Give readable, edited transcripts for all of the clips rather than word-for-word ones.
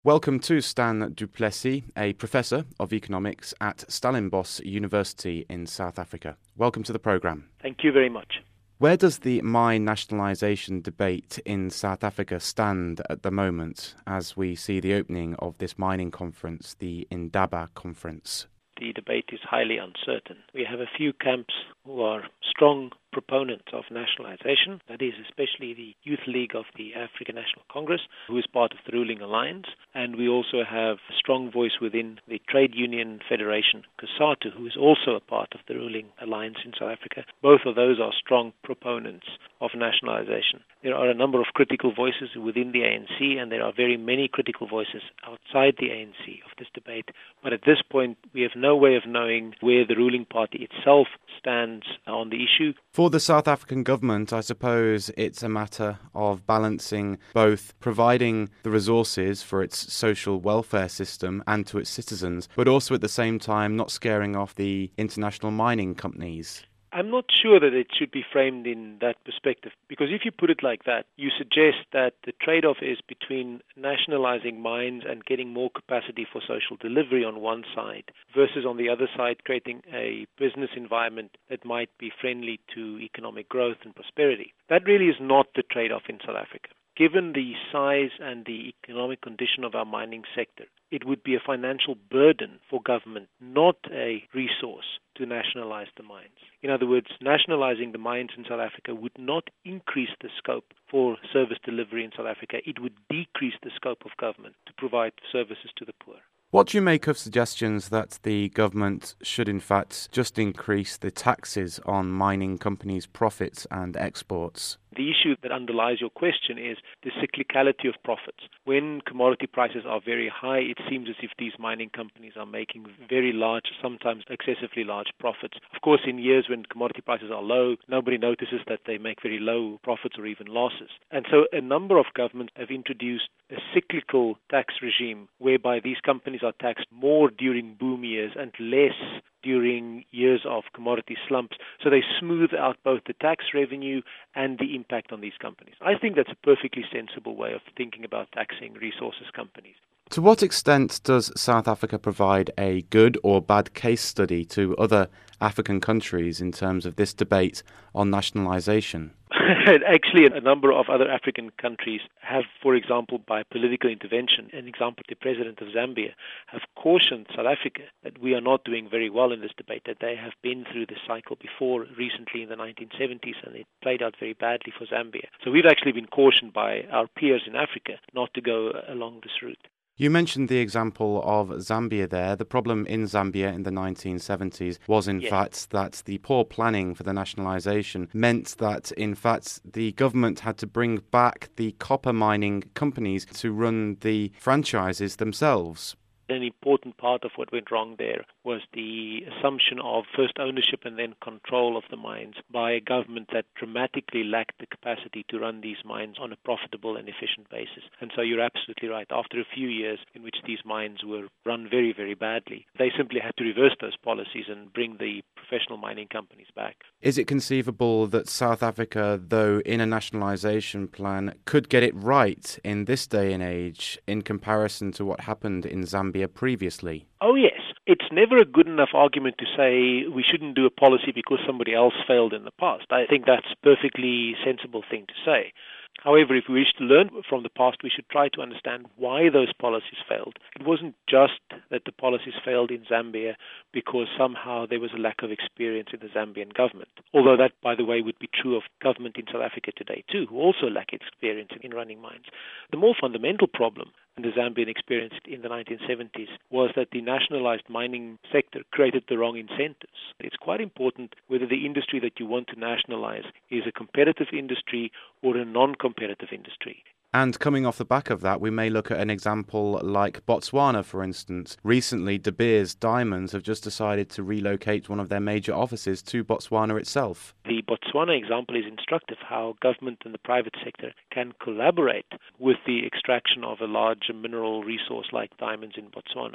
Welcome to Stan du Plessis, a professor of economics at Stellenbosch University in South Africa. Welcome to the programme. Thank you very much. Where does the mine nationalisation debate in South Africa stand at the moment as we see the opening of this mining conference, the Indaba conference? The debate is highly uncertain. We have a few camps who are strong proponents of nationalization, that is especially the Youth League of the African National Congress, who is part of the ruling alliance, and we also have a strong voice within the Trade Union Federation, COSATU, who is also a part of the ruling alliance in South Africa. Both of those are strong proponents of nationalization. There are a number of critical voices within the ANC, and there are very many critical voices outside the ANC of this debate, but at this point we have no way of knowing where the ruling party itself stands on the issue. For the South African government, I suppose it's a matter of balancing both providing the resources for its social welfare system and to its citizens, but also at the same time not scaring off the international mining companies. I'm not sure that it should be framed in that perspective, because if you put it like that, you suggest that the trade-off is between nationalizing mines and getting more capacity for social delivery on one side, versus on the other side creating a business environment that might be friendly to economic growth and prosperity. That really is not the trade-off in South Africa. Given the size and the economic condition of our mining sector, it would be a financial burden for government, not a resource, to nationalize the mines. In other words, nationalizing the mines in South Africa would not increase the scope for service delivery in South Africa. It would decrease the scope of government to provide services to the poor. What do you make of suggestions that the government should in fact just increase the taxes on mining companies' profits and exports? The issue that underlies your question is the cyclicality of profits. When commodity prices are very high, it seems as if these mining companies are making very large, sometimes excessively large profits. Of course, in years when commodity prices are low, nobody notices that they make very low profits or even losses. And so a number of governments have introduced a cyclical tax regime whereby these companies are taxed more during boom years and less during years of commodity slumps. So they smooth out both the tax revenue and the impact on these companies. I think that's a perfectly sensible way of thinking about taxing resources companies. To what extent does South Africa provide a good or bad case study to other African countries in terms of this debate on nationalisation? Actually, a number of other African countries have, for example, by political intervention, an example, the president of Zambia, have cautioned South Africa that we are not doing very well in this debate, that they have been through this cycle before, recently in the 1970s, and it played out very badly for Zambia. So we've actually been cautioned by our peers in Africa not to go along this route. You mentioned the example of Zambia there. The problem in Zambia in the 1970s was, in fact, that the poor planning for the nationalisation meant that, in fact, the government had to bring back the copper mining companies to run the franchises themselves. An important part of what went wrong there was the assumption of first ownership and then control of the mines by a government that dramatically lacked the capacity to run these mines on a profitable and efficient basis. And so you're absolutely right. After a few years in which these mines were run very, very badly, they simply had to reverse those policies and bring the professional mining companies back. Is it conceivable that South Africa, though in a nationalisation plan, could get it right in this day and age in comparison to what happened in Zambia previously? Oh, yes. It's never a good enough argument to say we shouldn't do a policy because somebody else failed in the past. I think that's a perfectly sensible thing to say. However, if we wish to learn from the past, we should try to understand why those policies failed. It wasn't just that the policies failed in Zambia because somehow there was a lack of experience in the Zambian government. Although that, by the way, would be true of government in South Africa today too, who also lack experience in running mines. The more fundamental problem in the Zambian experience in the 1970s was that the nationalized mining sector created the wrong incentives. It's quite important whether the industry that you want to nationalize is a competitive industry or a non-competitive industry. And coming off the back of that, we may look at an example like Botswana, for instance. Recently, De Beers Diamonds have just decided to relocate one of their major offices to Botswana itself. The Botswana example is instructive, how government and the private sector can collaborate with the extraction of a large mineral resource like diamonds in Botswana.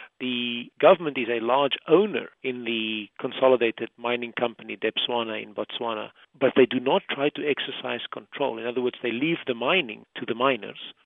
The government is a large owner in the consolidated mining company Debswana in Botswana, but they do not try to exercise control. In other words, they leave the mining to the miners,